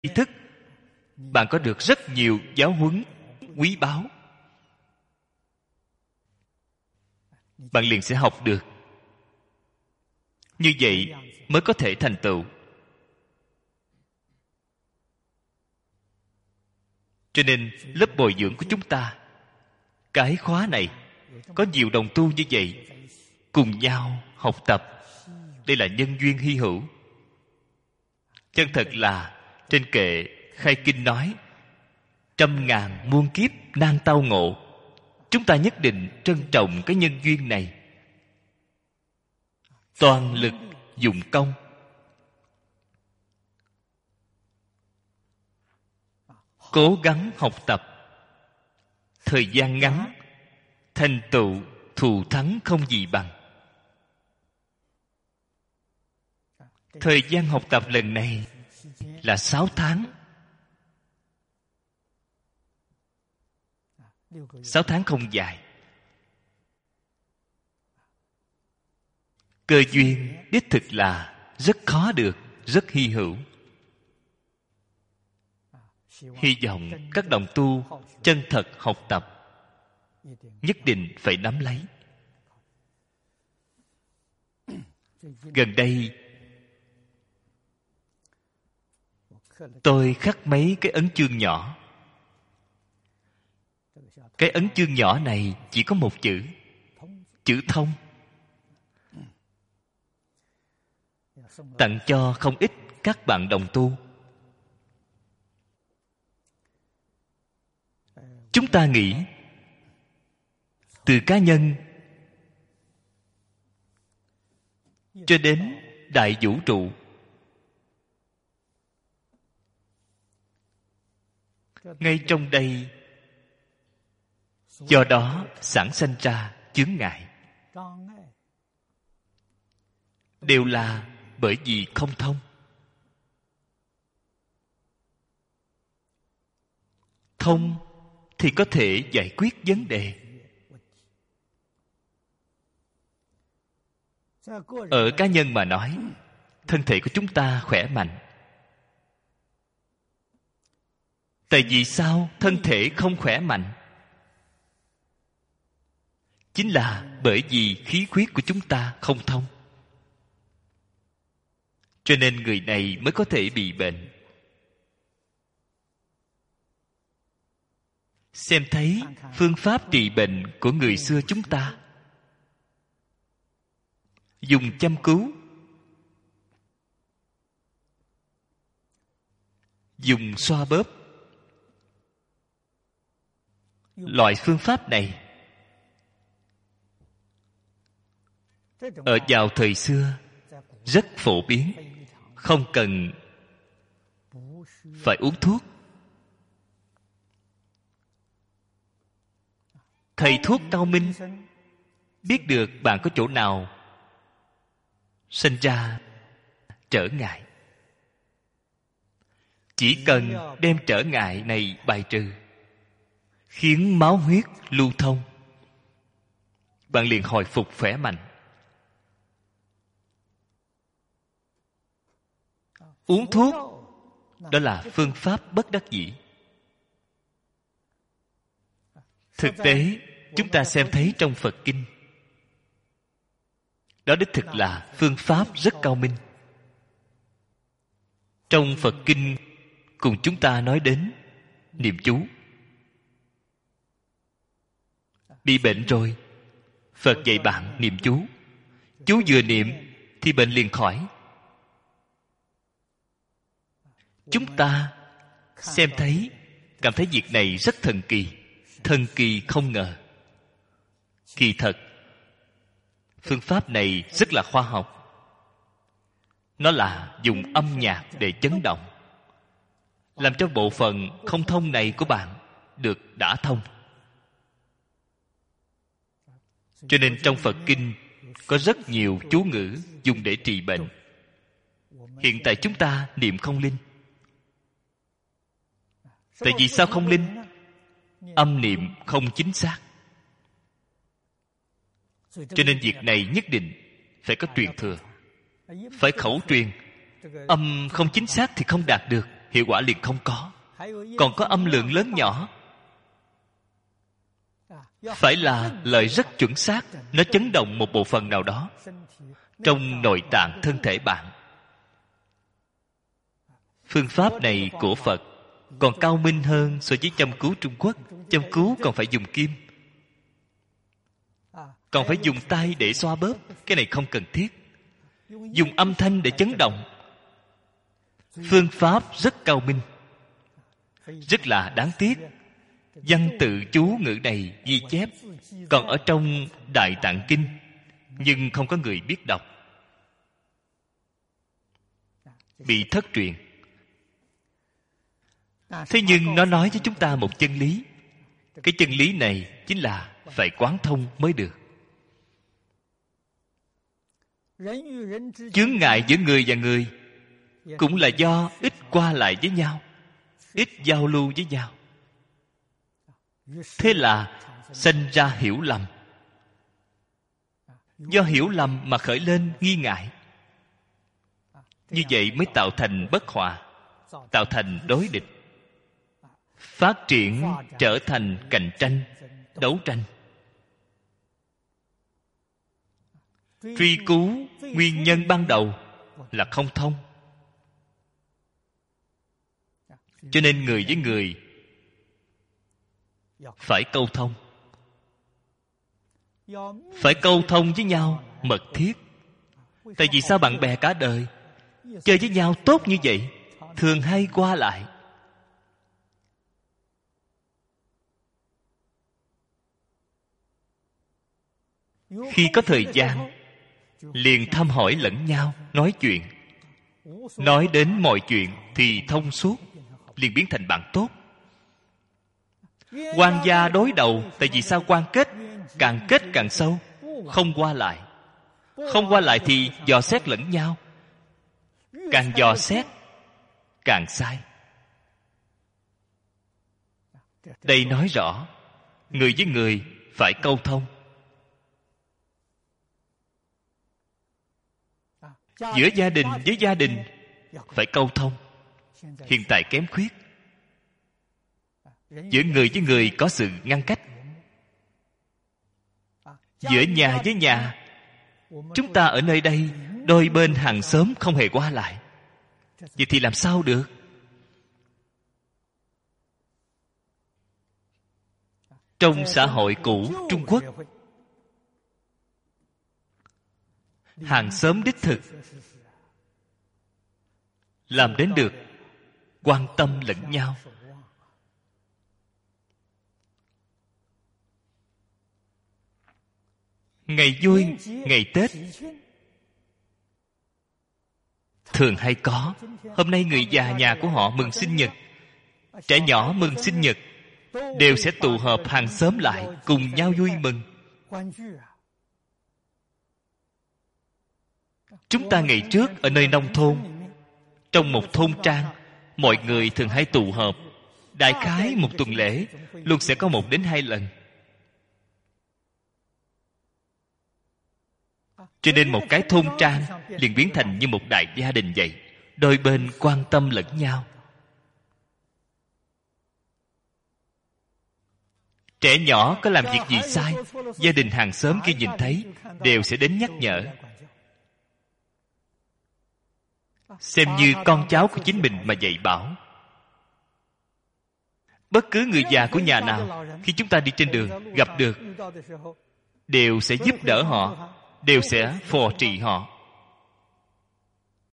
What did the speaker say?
ý thức, bạn có được rất nhiều giáo huấn quý báu. Bạn liền sẽ học được. Như vậy mới có thể thành tựu. Cho nên lớp bồi dưỡng của chúng ta, cái khóa này có nhiều đồng tu như vậy cùng nhau học tập. Đây là nhân duyên hy hữu. Chân thật là trên kệ khai kinh nói 100.000 muôn kiếp nan tao ngộ. Chúng ta nhất định trân trọng cái nhân duyên này, toàn lực dụng công, cố gắng học tập. Thời gian ngắn, thành tựu thù thắng không gì bằng. Thời gian học tập lần này là 6 tháng. 6 tháng không dài. Cơ duyên đích thực là rất khó được, rất hy hữu. Hy vọng các đồng tu chân thật học tập, nhất định phải nắm lấy. Gần đây tôi khắc mấy cái ấn chương nhỏ. Cái ấn chương nhỏ này chỉ có một chữ, chữ thông. Tặng cho không ít các bạn đồng tu. Chúng ta nghĩ từ cá nhân cho đến đại vũ trụ, ngay trong đây do đó sản sinh ra chướng ngại, đều là bởi vì không thông. Thông thì có thể giải quyết vấn đề. Ở cá nhân mà nói, thân thể của chúng ta khỏe mạnh. Tại vì sao thân thể không khỏe mạnh? Chính là bởi vì khí huyết của chúng ta không thông. Cho nên người này mới có thể bị bệnh. Xem thấy phương pháp trị bệnh của người xưa chúng ta, dùng châm cứu, dùng xoa bóp. Loại phương pháp này ở vào thời xưa rất phổ biến, không cần phải uống thuốc. Thầy thuốc cao minh biết được bạn có chỗ nào sinh ra trở ngại, chỉ cần đem trở ngại này bài trừ, khiến máu huyết lưu thông, bạn liền hồi phục khỏe mạnh. Uống thuốc đó là phương pháp bất đắc dĩ. Thực tế chúng ta xem thấy trong Phật kinh, đó đích thực là phương pháp rất cao minh. Trong Phật kinh cùng chúng ta nói đến niệm chú. Bị bệnh rồi, Phật dạy bạn niệm chú. Chú vừa niệm thì bệnh liền khỏi. Chúng ta xem thấy, cảm thấy việc này rất thần kỳ. Thần kỳ không ngờ. Kỳ thật phương pháp này rất là khoa học. Nó là dùng âm nhạc để chấn động, làm cho bộ phận không thông này của bạn được đả thông. Cho nên trong Phật kinh có rất nhiều chú ngữ dùng để trị bệnh. Hiện tại chúng ta niệm không linh. Tại vì sao không linh? Âm niệm không chính xác. Cho nên việc này nhất định phải có truyền thừa, phải khẩu truyền. Âm không chính xác thì không đạt được. hiệu quả liền không có. Còn có âm lượng lớn nhỏ, phải là lời rất chuẩn xác, nó chấn động một bộ phận nào đó trong nội tạng thân thể bạn. Phương pháp này của Phật còn cao minh hơn so với châm cứu Trung Quốc. Châm cứu còn phải dùng kim, còn phải dùng tay để xoa bóp. Cái này không cần thiết. Dùng âm thanh để chấn động. Phương pháp rất cao minh. Rất là đáng tiếc, văn tự chú ngữ này ghi chép còn ở trong Đại Tạng Kinh, nhưng không có người biết đọc, bị thất truyền. Thế nhưng nó nói với chúng ta một chân lý. Cái chân lý này chính là phải quán thông mới được. Chướng ngại giữa người và người cũng là do ít qua lại với nhau, ít giao lưu với nhau. Thế là sinh ra hiểu lầm. Do hiểu lầm mà khởi lên nghi ngại. Như vậy mới tạo thành bất hòa, tạo thành đối địch, phát triển trở thành cạnh tranh, đấu tranh. Truy cứu nguyên nhân ban đầu là không thông. Cho nên người với người phải câu thông. Phải câu thông với nhau mật thiết. Tại vì sao bạn bè cả đời chơi với nhau tốt như vậy, thường hay qua lại. Khi có thời gian liền thăm hỏi lẫn nhau, nói chuyện. Nói đến mọi chuyện thì thông suốt, liền biến thành bạn tốt. Quan gia đối đầu. Tại vì sao? Quan kết càng sâu. Không qua lại. Không qua lại thì dò xét lẫn nhau. Càng dò xét càng sai. Đây nói rõ người với người phải câu thông. Giữa gia đình với gia đình phải câu thông. Hiện tại kém khuyết. Giữa người với người có sự ngăn cách. Giữa nhà với nhà, chúng ta ở nơi đây đôi bên hàng xóm không hề qua lại. Vậy thì làm sao được? Trong xã hội cũ Trung Quốc, hàng xóm đích thực làm đến được quan tâm lẫn nhau. Ngày vui, ngày Tết thường hay có. Hôm nay người già nhà của họ mừng sinh nhật, trẻ nhỏ mừng sinh nhật, đều sẽ tụ họp hàng xóm lại cùng nhau vui mừng. Chúng ta ngày trước ở nơi nông thôn, trong một thôn trang, mọi người thường hay tụ họp. Đại khái một tuần lễ luôn sẽ có 1 đến 2 lần. Cho nên một cái thôn trang liền biến thành như một đại gia đình vậy. Đôi bên quan tâm lẫn nhau. Trẻ nhỏ có làm việc gì sai, gia đình hàng xóm kia nhìn thấy đều sẽ đến nhắc nhở, xem như con cháu của chính mình mà dạy bảo. Bất cứ người già của nhà nào, khi chúng ta đi trên đường gặp được, đều sẽ giúp đỡ họ, đều sẽ phò trì họ.